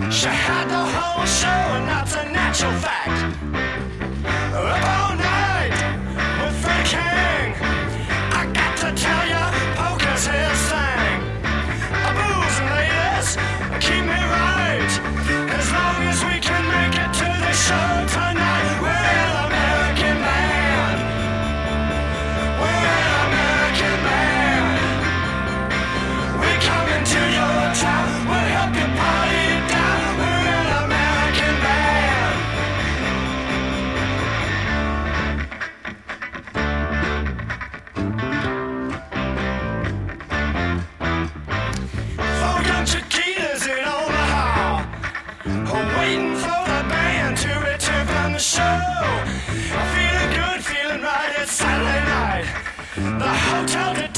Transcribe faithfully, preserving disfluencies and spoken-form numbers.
She had the whole show, and that's a natural fact. Up all night with Freddie King. I got to tell ya, poker's his thing. Booze and ladies, keep me right. As long as we can make it to the show tonight, we're an American band. We're an American band. We come into your town, we'll help you party it down. We're an American band. Four young Chiquitas in Omaha, waiting for the band to return from the show. Feeling good, feeling right, it's Saturday night. The hotel